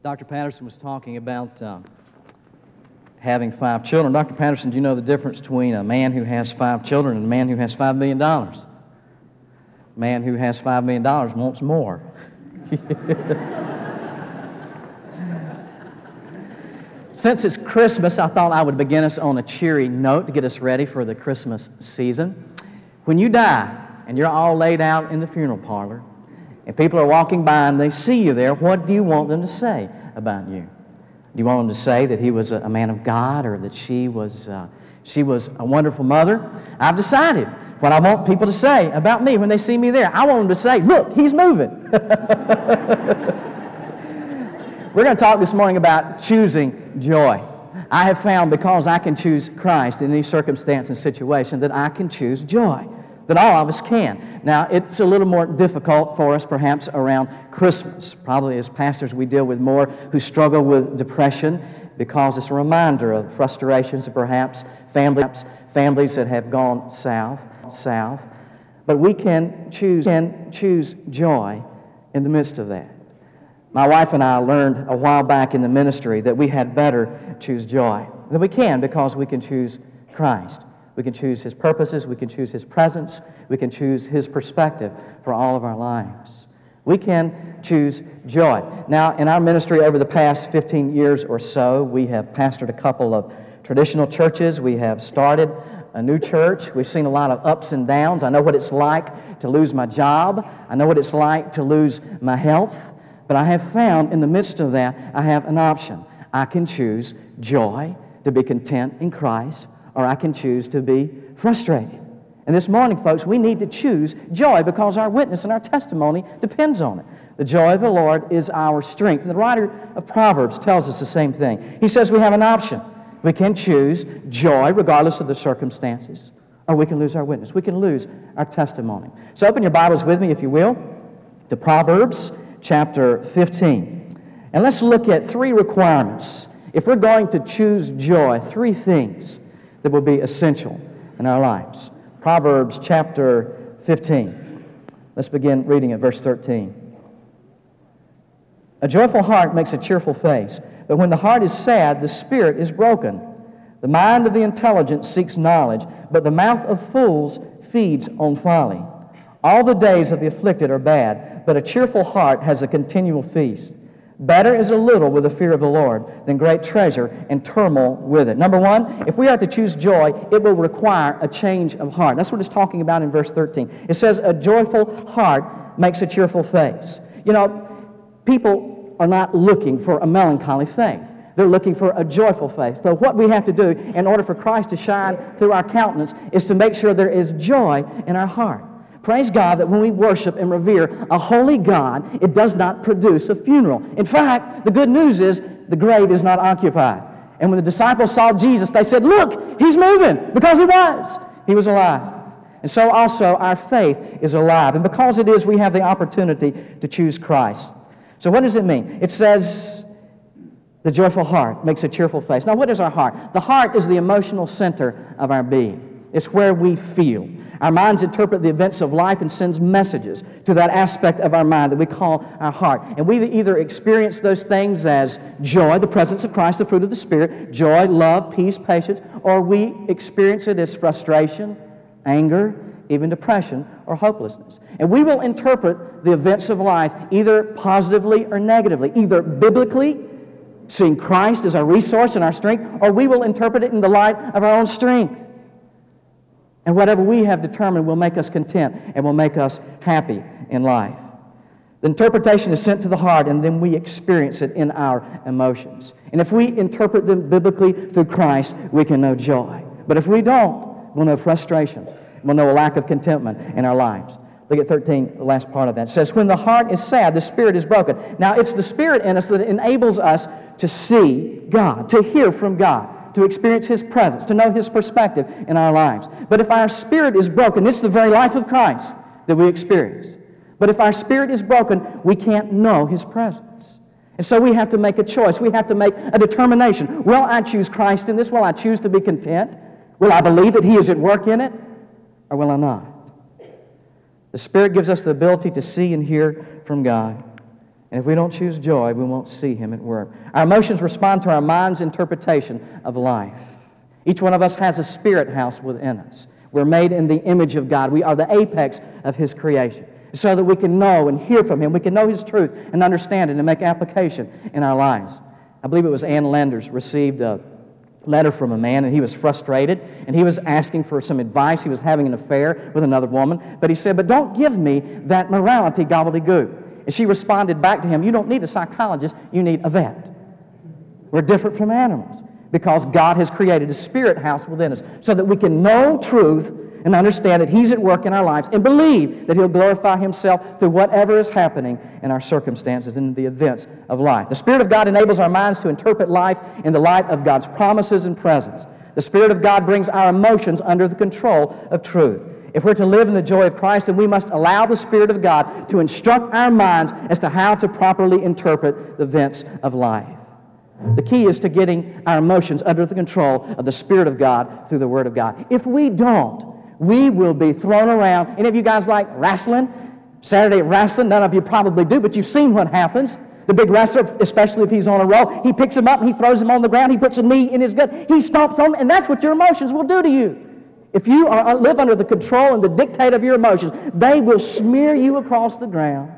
Dr. Patterson was talking about having 5 children. Dr. Patterson, do you know the difference between a man who has 5 children and a man who has $5 million? A man who has $5 million wants more. Since it's Christmas, I thought I would begin us on a cheery note to get us ready for the Christmas season. When you die and you're all laid out in the funeral parlor, and people are walking by and they see you there, what do you want them to say about you? Do you want them to say that he was a man of God, or that she was a wonderful mother? I've decided what I want people to say about me when they see me there. I want them to say, look, he's moving. We're going to talk this morning about choosing joy. I have found, because I can choose Christ in these circumstances and situations, that I can choose joy, that all of us can. Now, it's a little more difficult for us, perhaps, around Christmas. Probably as pastors, we deal with more who struggle with depression, because it's a reminder of frustrations and perhaps families that have gone south. But we can choose joy in the midst of that. My wife and I learned a while back in the ministry that we had better choose joy. That we can, because we can choose Christ. We can choose His purposes, we can choose His presence, we can choose His perspective for all of our lives. We can choose joy. Now, in our ministry over the past 15 years or so, we have pastored a couple of traditional churches. We have started a new church. We've seen a lot of ups and downs. I know what it's like to lose my job. I know what it's like to lose my health. But I have found in the midst of that, I have an option. I can choose joy, to be content in Christ, or I can choose to be frustrated. And this morning, folks, we need to choose joy, because our witness and our testimony depends on it. The joy of the Lord is our strength. And the writer of Proverbs tells us the same thing. He says we have an option. We can choose joy regardless of the circumstances, or we can lose our witness. We can lose our testimony. So open your Bibles with me, if you will, to Proverbs chapter 15. And let's look at 3 requirements. If we're going to choose joy, 3 things that will be essential in our lives. Proverbs chapter 15. Let's begin reading at verse 13. A joyful heart makes a cheerful face, but when the heart is sad, the spirit is broken. The mind of the intelligent seeks knowledge, but the mouth of fools feeds on folly. All the days of the afflicted are bad, but a cheerful heart has a continual feast. Better is a little with the fear of the Lord than great treasure and turmoil with it. Number 1, if we are to choose joy, it will require a change of heart. That's what it's talking about in verse 13. It says, a joyful heart makes a cheerful face. You know, people are not looking for a melancholy faith. They're looking for a joyful faith. So what we have to do in order for Christ to shine through our countenance is to make sure there is joy in our heart. Praise God that when we worship and revere a holy God, it does not produce a funeral. In fact, the good news is the grave is not occupied. And when the disciples saw Jesus, they said, look, He's moving, because He was. He was alive. And so also our faith is alive. And because it is, we have the opportunity to choose Christ. So what does it mean? It says, the joyful heart makes a cheerful face. Now, what is our heart? The heart is the emotional center of our being. It's where we feel. Our minds interpret the events of life and sends messages to that aspect of our mind that we call our heart. And we either experience those things as joy, the presence of Christ, the fruit of the Spirit, joy, love, peace, patience, or we experience it as frustration, anger, even depression, or hopelessness. And we will interpret the events of life either positively or negatively, either biblically, seeing Christ as our resource and our strength, or we will interpret it in the light of our own strength. And whatever we have determined will make us content and will make us happy in life. The interpretation is sent to the heart, and then we experience it in our emotions. And if we interpret them biblically through Christ, we can know joy. But if we don't, we'll know frustration. We'll know a lack of contentment in our lives. Look at 13, the last part of that. It says, when the heart is sad, the spirit is broken. Now, it's the Spirit in us that enables us to see God, to hear from God, to experience His presence, to know His perspective in our lives. But if our spirit is broken, it's the very life of Christ that we experience. But if our spirit is broken, we can't know His presence. And so we have to make a choice. We have to make a determination. Will I choose Christ in this? Will I choose to be content? Will I believe that He is at work in it? Or will I not? The Spirit gives us the ability to see and hear from God. And if we don't choose joy, we won't see Him at work. Our emotions respond to our mind's interpretation of life. Each one of us has a spirit house within us. We're made in the image of God. We are the apex of His creation. So that we can know and hear from Him. We can know His truth and understand it and make application in our lives. I believe it was Ann Landers received a letter from a man, and he was frustrated, and he was asking for some advice. He was having an affair with another woman, but he said, "But don't give me that morality gobbledygook." And she responded back to him, "You don't need a psychologist, you need a vet." We're different from animals because God has created a spirit house within us so that we can know truth and understand that He's at work in our lives and believe that He'll glorify Himself through whatever is happening in our circumstances and the events of life. The Spirit of God enables our minds to interpret life in the light of God's promises and presence. The Spirit of God brings our emotions under the control of truth. If we're to live in the joy of Christ, then we must allow the Spirit of God to instruct our minds as to how to properly interpret the events of life. The key is to getting our emotions under the control of the Spirit of God through the Word of God. If we don't, we will be thrown around. Any of you guys like wrestling? Saturday wrestling? None of you probably do, but you've seen what happens. The big wrestler, especially if he's on a roll, he picks him up and he throws him on the ground. He puts a knee in his gut. He stomps on him, and that's what your emotions will do to you. If you live under the control and the dictate of your emotions, they will smear you across the ground.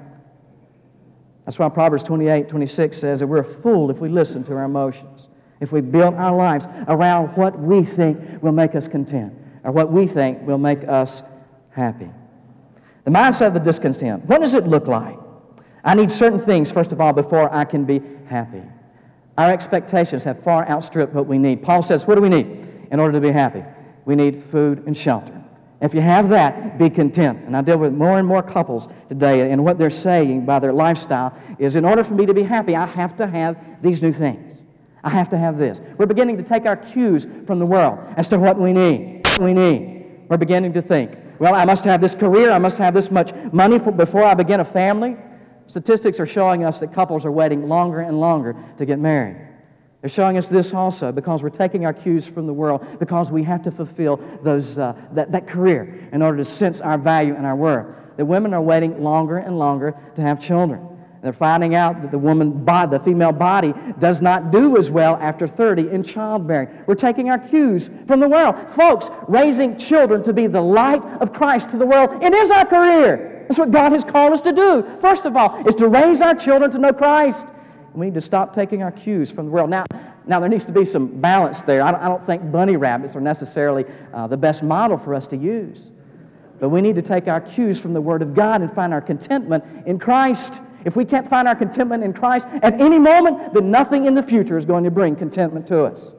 That's why Proverbs 28:26 says that we're a fool if we listen to our emotions, if we build our lives around what we think will make us content, or what we think will make us happy. The mindset of the discontent. What does it look like? I need certain things, first of all, before I can be happy. Our expectations have far outstripped what we need. Paul says, what do we need in order to be happy? We need food and shelter. If you have that, be content. And I deal with more and more couples today, and what they're saying by their lifestyle is, in order for me to be happy, I have to have these new things. I have to have this. We're beginning to take our cues from the world as to what we need. We're beginning to think, well, I must have this career, I must have this much money before I begin a family. Statistics are showing us that couples are waiting longer and longer to get married. They're showing us this also because we're taking our cues from the world, because we have to fulfill that career in order to sense our value and our worth. The women are waiting longer and longer to have children. They're finding out that the female body does not do as well after 30 in childbearing. We're taking our cues from the world. Folks, raising children to be the light of Christ to the world, it is our career. That's what God has called us to do. First of all, is to raise our children to know Christ. We need to stop taking our cues from the world. Now there needs to be some balance there. I don't think bunny rabbits are necessarily the best model for us to use. But we need to take our cues from the Word of God and find our contentment in Christ. If we can't find our contentment in Christ at any moment, then nothing in the future is going to bring contentment to us.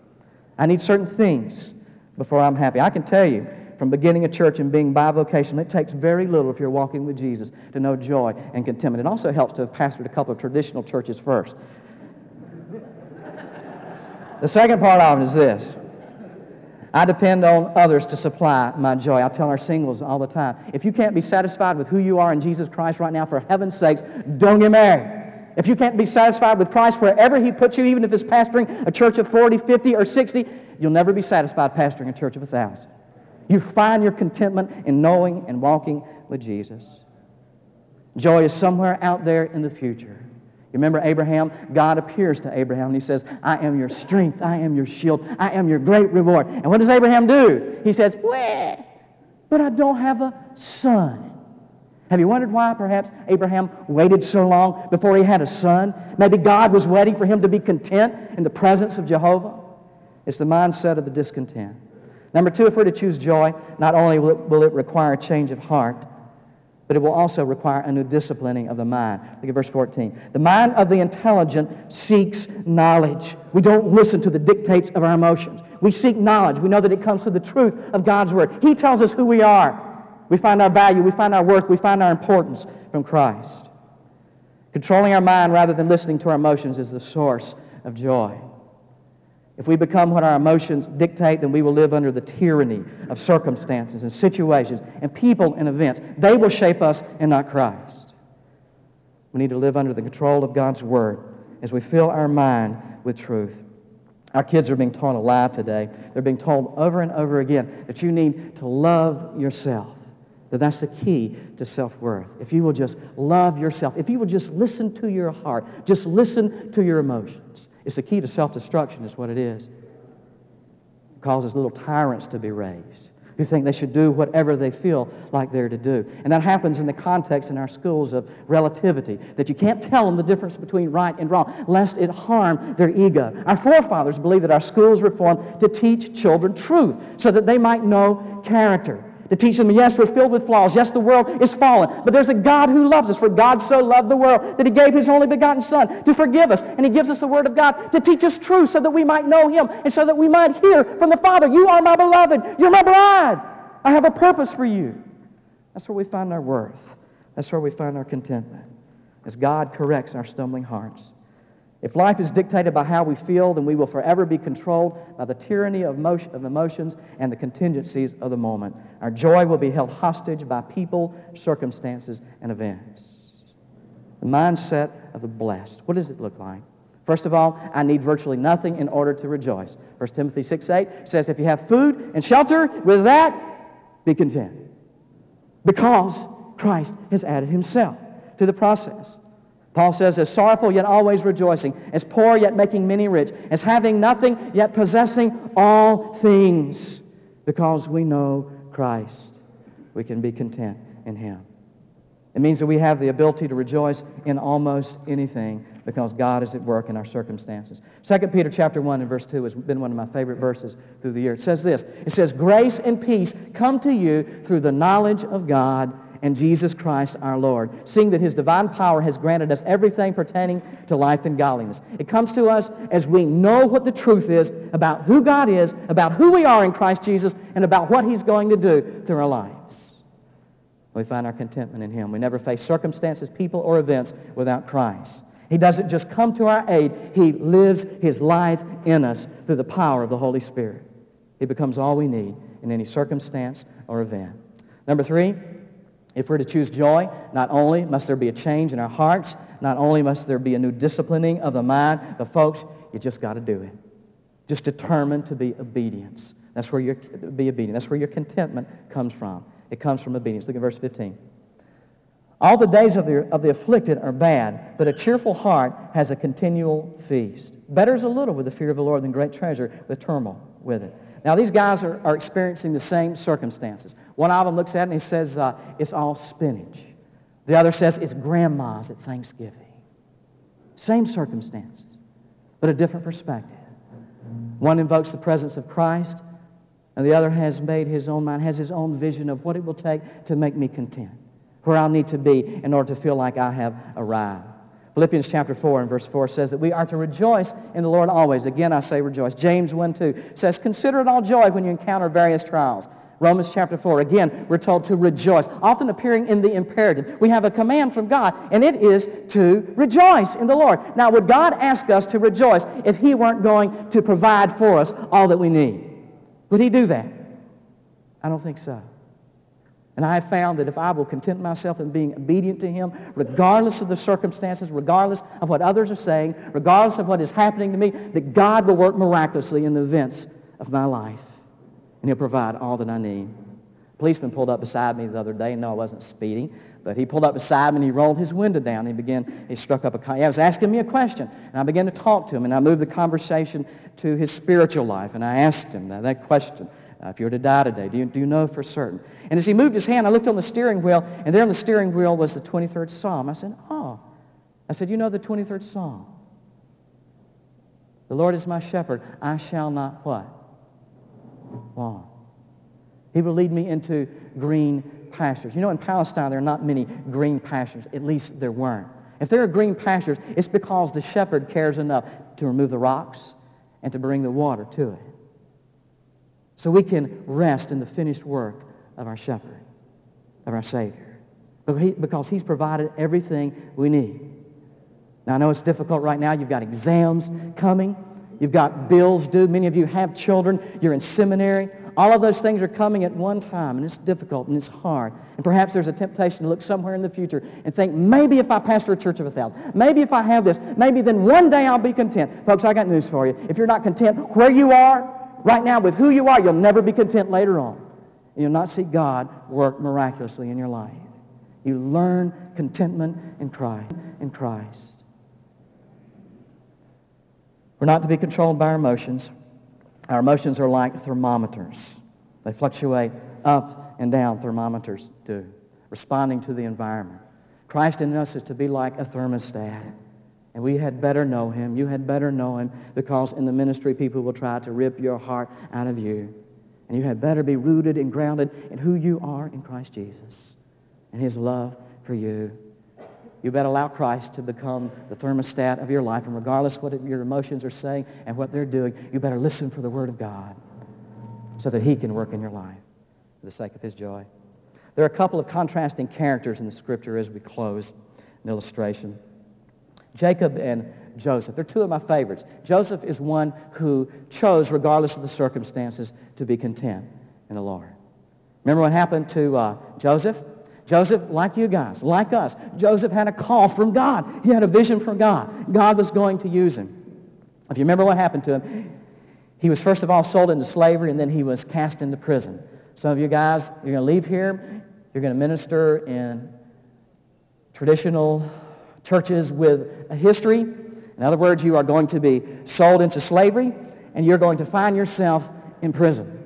I need certain things before I'm happy. I can tell you, from beginning a church and being bivocational, it takes very little if you're walking with Jesus to know joy and contentment. It also helps to have pastored a couple of traditional churches first. The second part of it is this. I depend on others to supply my joy. I tell our singles all the time, if you can't be satisfied with who you are in Jesus Christ right now, for heaven's sakes, don't get married. If you can't be satisfied with Christ wherever He puts you, even if it's pastoring a church of 40, 50, or 60, you'll never be satisfied pastoring a church of 1,000. You find your contentment in knowing and walking with Jesus. Joy is somewhere out there in the future. You remember Abraham? God appears to Abraham and He says, I am your strength, I am your shield, I am your great reward. And what does Abraham do? He says, well, but I don't have a son. Have you wondered why perhaps Abraham waited so long before he had a son? Maybe God was waiting for him to be content in the presence of Jehovah. It's the mindset of the discontent. Number two, if we're to choose joy, not only will it require a change of heart, but it will also require a new disciplining of the mind. Look at verse 14. The mind of the intelligent seeks knowledge. We don't listen to the dictates of our emotions. We seek knowledge. We know that it comes through the truth of God's Word. He tells us who we are. We find our value, we find our worth, we find our importance from Christ. Controlling our mind rather than listening to our emotions is the source of joy. If we become what our emotions dictate, then we will live under the tyranny of circumstances and situations and people and events. They will shape us and not Christ. We need to live under the control of God's Word as we fill our mind with truth. Our kids are being taught a lie today. They're being told over and over again that you need to love yourself. That's the key to self-worth. If you will just love yourself, if you will just listen to your heart, just listen to your emotions. It's the key to self-destruction is what it is. It causes little tyrants to be raised who think they should do whatever they feel like they're to do. And that happens in the context in our schools of relativity, that you can't tell them the difference between right and wrong, lest it harm their ego. Our forefathers believed that our schools were formed to teach children truth, so that they might know character. To teach them, yes, we're filled with flaws. Yes, the world is fallen. But there's a God who loves us. For God so loved the world that He gave His only begotten Son to forgive us. And He gives us the Word of God to teach us truth so that we might know Him and so that we might hear from the Father, you are my beloved. You're my bride. I have a purpose for you. That's where we find our worth. That's where we find our contentment. As God corrects our stumbling hearts. If life is dictated by how we feel, then we will forever be controlled by the tyranny of emotions and the contingencies of the moment. Our joy will be held hostage by people, circumstances, and events. The mindset of the blessed. What does it look like? First of all, I need virtually nothing in order to rejoice. 1 Timothy 6:8 says, if you have food and shelter, with that, be content. Because Christ has added Himself to the process. Paul says, as sorrowful yet always rejoicing, as poor yet making many rich, as having nothing yet possessing all things. Because we know Christ, we can be content in Him. It means that we have the ability to rejoice in almost anything because God is at work in our circumstances. 2 Peter chapter 1 and verse 2 has been one of my favorite verses through the year. It says this, it says, grace and peace come to you through the knowledge of God and Jesus Christ our Lord, seeing that His divine power has granted us everything pertaining to life and godliness. It comes to us as we know what the truth is about who God is, about who we are in Christ Jesus, and about what He's going to do through our lives. We find our contentment in Him. We never face circumstances, people, or events without Christ. He doesn't just come to our aid. He lives His life in us through the power of the Holy Spirit. He becomes all we need in any circumstance or event. Number 3, if we're to choose joy, not only must there be a change in our hearts, not only must there be a new disciplining of the mind, but folks, you just got to do it. Just determined to be obedience. That's where be obedient. That's where your contentment comes from. It comes from obedience. Look at verse 15. All the days of the afflicted are bad, but a cheerful heart has a continual feast. Better is a little with the fear of the Lord than great treasure with turmoil with it. Now, these guys are experiencing the same circumstances. One of them looks at it and he says, it's all spinach. The other says, it's grandma's at Thanksgiving. Same circumstances, but a different perspective. One invokes the presence of Christ, and the other has made his own mind, has his own vision of what it will take to make me content, where I'll need to be in order to feel like I have arrived. Philippians chapter 4 and verse 4 says that we are to rejoice in the Lord always. Again, I say rejoice. James 1:2 says, consider it all joy when you encounter various trials. Romans chapter 4, again, we're told to rejoice, often appearing in the imperative. We have a command from God, and it is to rejoice in the Lord. Now, would God ask us to rejoice if He weren't going to provide for us all that we need? Would He do that? I don't think so. And I have found that if I will content myself in being obedient to Him, regardless of the circumstances, regardless of what others are saying, regardless of what is happening to me, that God will work miraculously in the events of my life. And He'll provide all that I need. A policeman pulled up beside me the other day. No, I wasn't speeding, but he pulled up beside me and he rolled his window down. He struck up he was asking me a question. And I began to talk to him, and I moved the conversation to his spiritual life. And I asked him that question. If you were to die today, do you know for certain? And as he moved his hand, I looked on the steering wheel, and there on the steering wheel was the 23rd Psalm. I said, oh. I said, you know the 23rd Psalm? The Lord is my shepherd. I shall not what? Want. He will lead me into green pastures. You know, in Palestine, there are not many green pastures. At least there weren't. If there are green pastures, it's because the shepherd cares enough to remove the rocks and to bring the water to it. So we can rest in the finished work of our shepherd, of our Savior, because He's provided everything we need. Now, I know it's difficult right now. You've got exams coming. You've got bills due. Many of you have children. You're in seminary. All of those things are coming at one time, and it's difficult and it's hard. And perhaps there's a temptation to look somewhere in the future and think, maybe if I pastor a church of 1,000, maybe if I have this, maybe then one day I'll be content. Folks, I got news for you. If you're not content where you are, right now, with who you are, you'll never be content later on. You'll not see God work miraculously in your life. You learn contentment in Christ. We're not to be controlled by our emotions. Our emotions are like thermometers. They fluctuate up and down, thermometers do, responding to the environment. Christ in us is to be like a thermostat. And we had better know Him. You had better know Him, because in the ministry people will try to rip your heart out of you. And you had better be rooted and grounded in who you are in Christ Jesus and His love for you. You better allow Christ to become the thermostat of your life. And regardless what your emotions are saying and what they're doing, you better listen for the Word of God so that He can work in your life for the sake of His joy. There are a couple of contrasting characters in the Scripture as we close an illustration. Jacob and Joseph. They're two of my favorites. Joseph is one who chose, regardless of the circumstances, to be content in the Lord. Remember what happened to Joseph? Joseph, like you guys, like us, Joseph had a call from God. He had a vision from God. God was going to use him. If you remember what happened to him, he was first of all sold into slavery, and then he was cast into prison. Some of you guys, you're going to leave here, you're going to minister in traditional churches with a history. In other words, you are going to be sold into slavery, and you're going to find yourself in prison.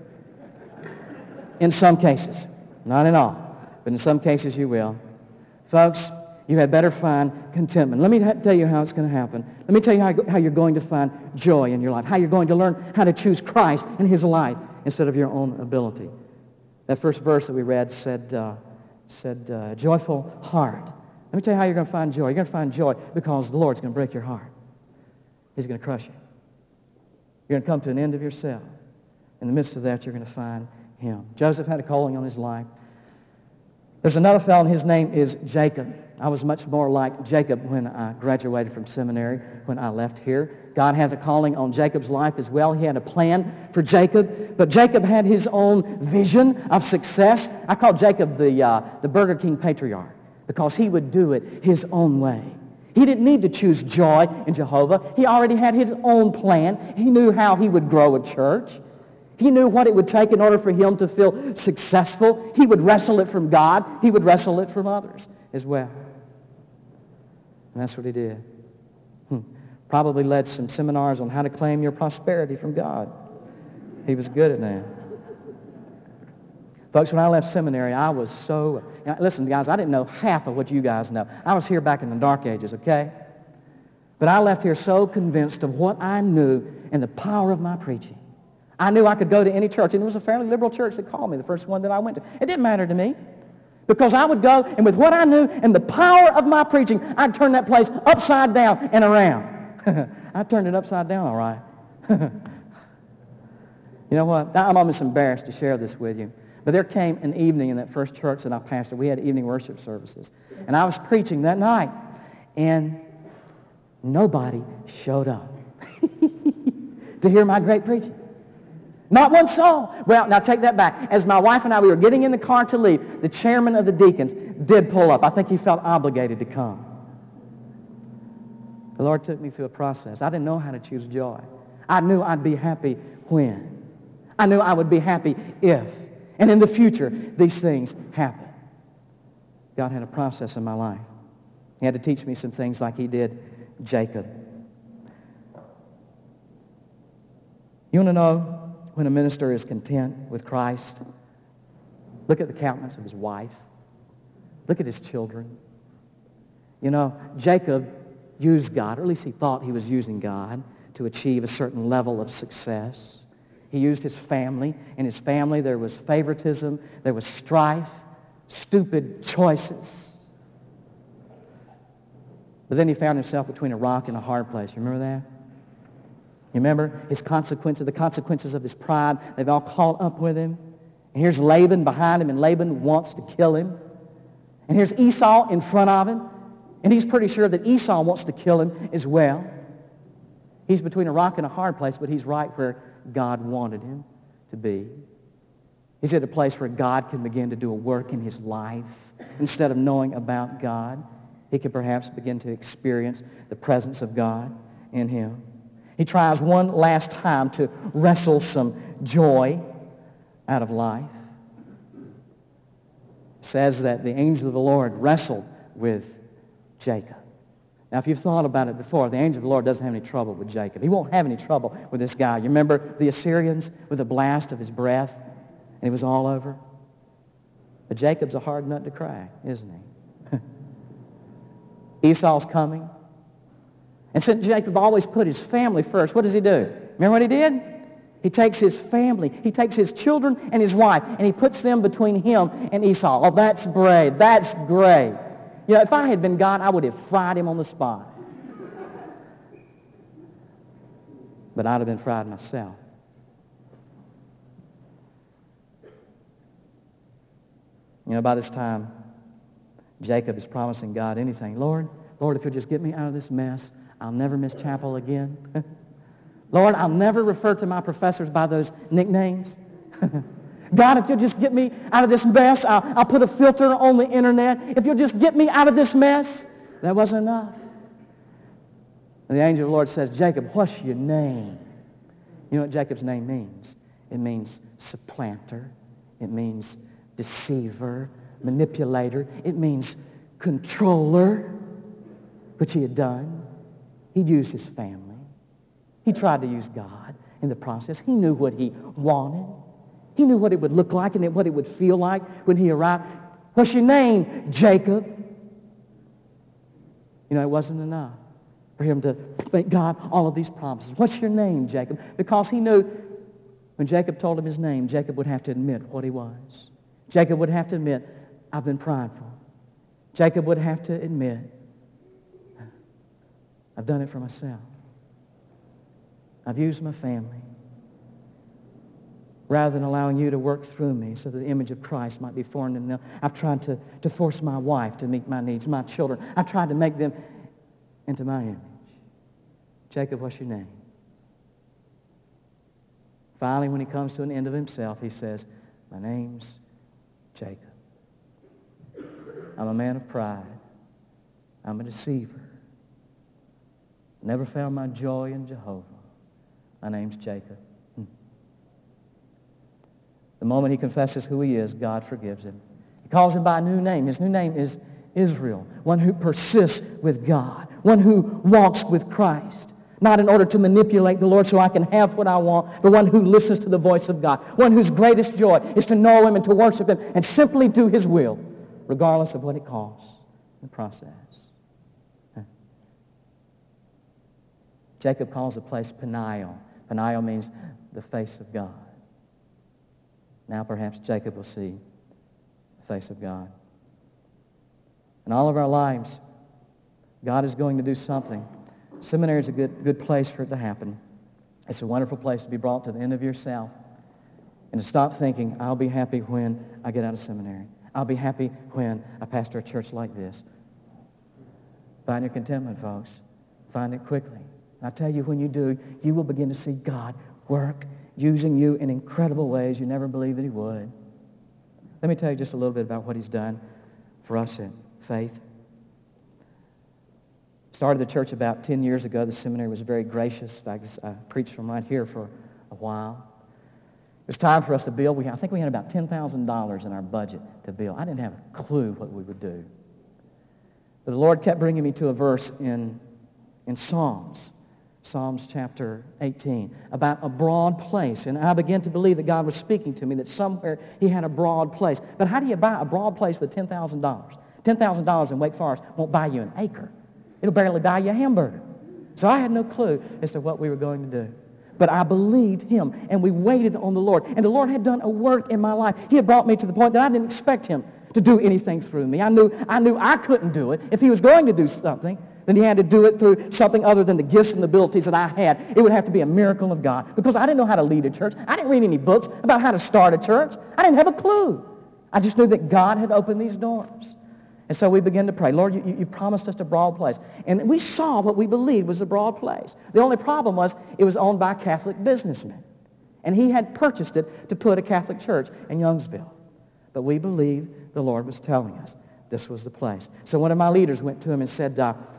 In some cases. Not in all, but in some cases you will. Folks, you had better find contentment. Let me tell you how it's going to happen. Let me tell you how you're going to find joy in your life, how you're going to learn how to choose Christ and His life instead of your own ability. That first verse that we read said, joyful heart. Let me tell you how you're going to find joy. You're going to find joy because the Lord's going to break your heart. He's going to crush you. You're going to come to an end of yourself. In the midst of that, you're going to find Him. Joseph had a calling on his life. There's another fellow, and his name is Jacob. I was much more like Jacob when I graduated from seminary, when I left here. God has a calling on Jacob's life as well. He had a plan for Jacob, but Jacob had his own vision of success. I call Jacob the Burger King patriarch because he would do it his own way. He didn't need to choose joy in Jehovah. He already had his own plan. He knew how he would grow a church. He knew what it would take in order for him to feel successful. He would wrestle it from God. He would wrestle it from others as well. And that's what he did. Probably led some seminars on how to claim your prosperity from God. He was good at that. Folks, when I left seminary, I was so... Listen, guys, I didn't know half of what you guys know. I was here back in the dark ages, okay? But I left here so convinced of what I knew and the power of my preaching. I knew I could go to any church, and it was a fairly liberal church that called me, the first one that I went to. It didn't matter to me because I would go, and with what I knew and the power of my preaching, I'd turn that place upside down and around. I turned it upside down, all right. You know what? I'm almost embarrassed to share this with you. But there came an evening in that first church that I pastored. We had evening worship services. And I was preaching that night, and nobody showed up to hear my great preaching. Not one soul. Well, now take that back. As my wife and I, we were getting in the car to leave, the chairman of the deacons did pull up. I think he felt obligated to come. The Lord took me through a process. I didn't know how to choose joy. I knew I'd be happy when. I knew I would be happy if. And in the future, these things happen. God had a process in my life. He had to teach me some things like He did Jacob. You want to know when a minister is content with Christ? Look at the countenance of his wife. Look at his children. You know, Jacob used God, or at least he thought he was using God, to achieve a certain level of success. He used his family. In his family there was favoritism, there was strife, stupid choices. But then he found himself between a rock and a hard place. You remember that? You remember his consequences, the consequences of his pride, they've all caught up with him. And here's Laban behind him, and Laban wants to kill him. And here's Esau in front of him, and he's pretty sure that Esau wants to kill him as well. He's between a rock and a hard place, but he's right where God wanted him to be. He's at a place where God can begin to do a work in his life. Instead of knowing about God, he can perhaps begin to experience the presence of God in him. He tries one last time to wrestle some joy out of life. It says that the angel of the Lord wrestled with Jacob. Now, if you've thought about it before, the angel of the Lord doesn't have any trouble with Jacob. He won't have any trouble with this guy. You remember the Assyrians with a blast of his breath, and it was all over? But Jacob's a hard nut to crack, isn't he? Esau's coming. And since Jacob always put his family first, what does he do? Remember what he did? He takes his family, he takes his children and his wife, and he puts them between him and Esau. Oh, that's brave. That's great. You know, if I had been God, I would have fried him on the spot. But I'd have been fried myself. You know, by this time, Jacob is promising God anything. Lord, if you'll just get me out of this mess, I'll never miss chapel again. Lord, I'll never refer to my professors by those nicknames. God, if you'll just get me out of this mess, I'll put a filter on the internet. If you'll just get me out of this mess. That wasn't enough. And the angel of the Lord says, Jacob, what's your name? You know what Jacob's name means? It means supplanter. It means deceiver, manipulator. It means controller, which he had done. He'd used his family. He tried to use God in the process. He knew what he wanted. He knew what it would look like and what it would feel like when he arrived. What's your name, Jacob? You know, it wasn't enough for him to make God all of these promises. What's your name, Jacob? Because he knew when Jacob told him his name, Jacob would have to admit what he was. Jacob would have to admit, I've been prideful. Jacob would have to admit, I've done it for myself. I've used my family rather than allowing you to work through me so that the image of Christ might be formed in them. I've tried to force my wife to meet my needs, my children. I've tried to make them into my image. Jacob, what's your name? Finally, when he comes to an end of himself, he says, my name's Jacob. I'm a man of pride. I'm a deceiver. Never found my joy in Jehovah. My name's Jacob. The moment he confesses who he is, God forgives him. He calls him by a new name. His new name is Israel, one who persists with God, one who walks with Christ, not in order to manipulate the Lord so I can have what I want, but one who listens to the voice of God, one whose greatest joy is to know him and to worship him and simply do his will, regardless of what it costs in the process. Jacob calls the place Peniel. Peniel means the face of God. Now perhaps Jacob will see the face of God. In all of our lives, God is going to do something. Seminary is a good place for it to happen. It's a wonderful place to be brought to the end of yourself and to stop thinking, I'll be happy when I get out of seminary. I'll be happy when I pastor a church like this. Find your contentment, folks. Find it quickly. I tell you, when you do, you will begin to see God work, using you in incredible ways you never believed that he would. Let me tell you just a little bit about what he's done for us at Faith. Started the church about 10 years ago. The seminary was very gracious. In fact, I preached from right here for a while. It was time for us to build. I think we had about $10,000 in our budget to build. I didn't have a clue what we would do. But the Lord kept bringing me to a verse in Psalms. Psalms chapter 18, about a broad place. And I began to believe that God was speaking to me, that somewhere he had a broad place. But how do you buy a broad place with $10,000? $10,000 in Wake Forest won't buy you an acre. It'll barely buy you a hamburger. So I had no clue as to what we were going to do. But I believed him, and we waited on the Lord. And the Lord had done a work in my life. He had brought me to the point that I didn't expect him to do anything through me. I knew I couldn't do it. If he was going to do something, then he had to do it through something other than the gifts and abilities that I had. It would have to be a miracle of God, because I didn't know how to lead a church. I didn't read any books about how to start a church. I didn't have a clue. I just knew that God had opened these doors. And so we began to pray, Lord, you promised us a broad place. And we saw what we believed was a broad place. The only problem was it was owned by a Catholic businessman. And he had purchased it to put a Catholic church in Youngsville. But we believed the Lord was telling us this was the place. So one of my leaders went to him and said,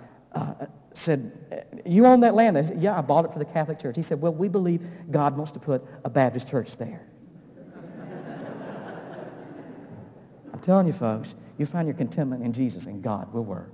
you own that land? He said, yeah, I bought it for the Catholic Church. He said, well, we believe God wants to put a Baptist church there. I'm telling you, folks, you find your contentment in Jesus, and God will work.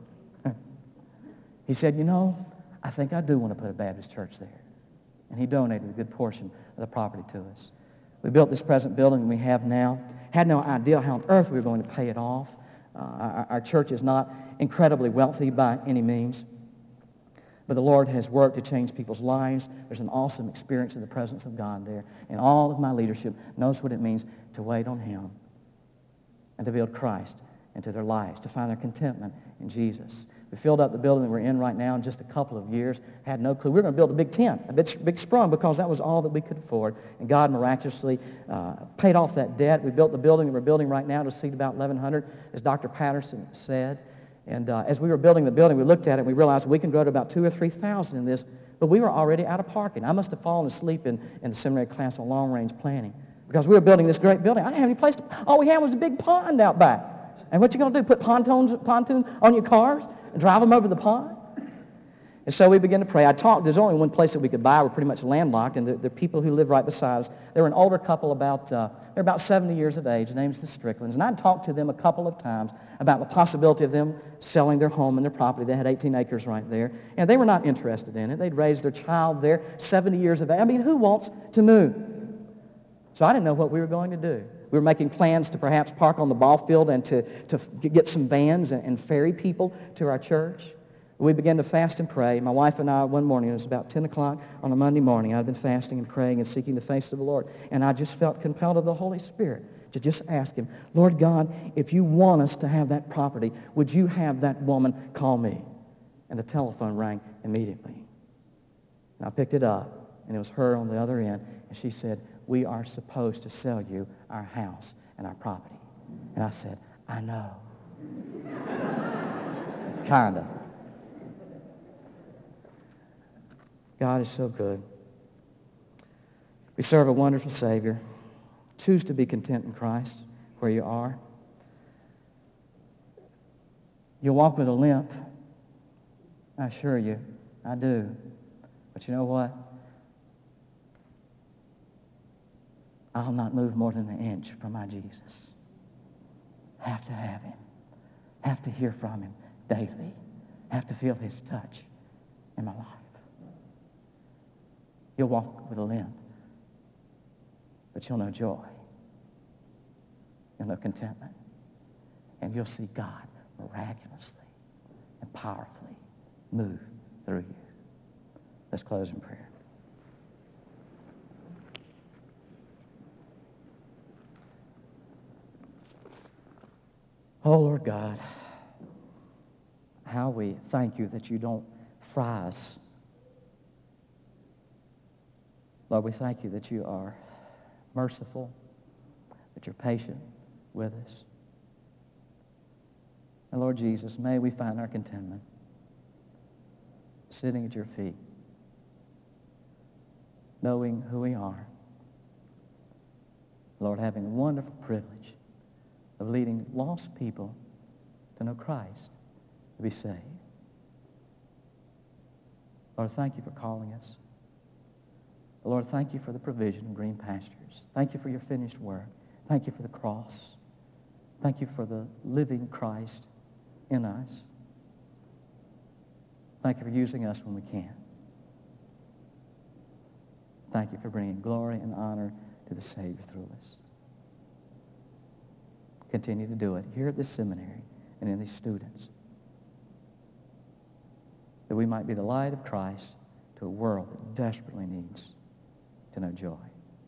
He said, you know, I think I do want to put a Baptist church there. And he donated a good portion of the property to us. We built this present building we have now. Had no idea how on earth we were going to pay it off. Our church is not incredibly wealthy by any means. But the Lord has worked to change people's lives. There's an awesome experience in the presence of God there. And all of my leadership knows what it means to wait on Him and to build Christ into their lives, to find their contentment in Jesus. We filled up the building that we're in right now in just a couple of years. Had no clue. We were going to build a big tent, a big sprung, because that was all that we could afford. And God miraculously paid off that debt. We built the building that we're building right now to seat about 1,100, as Dr. Patterson said. And as we were building the building, we looked at it and we realized we can grow to about 2,000 or 3,000 in this. But we were already out of parking. I must have fallen asleep in the seminary class on long-range planning, because we were building this great building. I didn't have any place to... All we had was a big pond out back. And what you going to do, put pontoons on your cars and drive them over the pond? And so we began to pray. There's only one place that we could buy. We're pretty much landlocked, and the people who live right beside us, they were an older couple, they're about 70 years of age. Their name's the Stricklands. And I'd talked to them a couple of times about the possibility of them selling their home and their property. They had 18 acres right there, and they were not interested in it. They'd raised their child there, 70 years of age. I mean, who wants to move? So I didn't know what we were going to do. We were making plans to perhaps park on the ball field and to get some vans and ferry people to our church. We began to fast and pray. My wife and I, one morning, it was about 10 o'clock on a Monday morning, I'd been fasting and praying and seeking the face of the Lord. And I just felt compelled of the Holy Spirit to just ask Him, Lord God, if you want us to have that property, would you have that woman call me? And the telephone rang immediately. And I picked it up, and it was her on the other end, and she said, we are supposed to sell you our house and our property. And I said, I know. Kind of. God is so good. We serve a wonderful Savior. Choose to be content in Christ where you are. You'll walk with a limp. I assure you, I do. But you know what? I'll not move more than an inch from my Jesus. Have to have Him. Have to hear from Him daily. Have to feel His touch in my life. You'll walk with a limp, but you'll know joy. You'll know contentment. And you'll see God miraculously and powerfully move through you. Let's close in prayer. Oh, Lord God, how we thank you that you don't fry us. Lord, we thank you that you are merciful, that you're patient with us. And Lord Jesus, may we find our contentment sitting at your feet, knowing who we are. Lord, having the wonderful privilege of leading lost people to know Christ, to be saved. Lord, thank you for calling us. Lord, thank you for the provision of green pastures. Thank you for your finished work. Thank you for the cross. Thank you for the living Christ in us. Thank you for using us when we can. Thank you for bringing glory and honor to the Savior through us. Continue to do it here at this seminary and in these students, that we might be the light of Christ to a world that desperately needs to know joy.